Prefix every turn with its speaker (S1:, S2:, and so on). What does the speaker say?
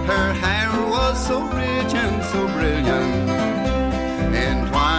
S1: Her hair was so rich and so brilliant, entwined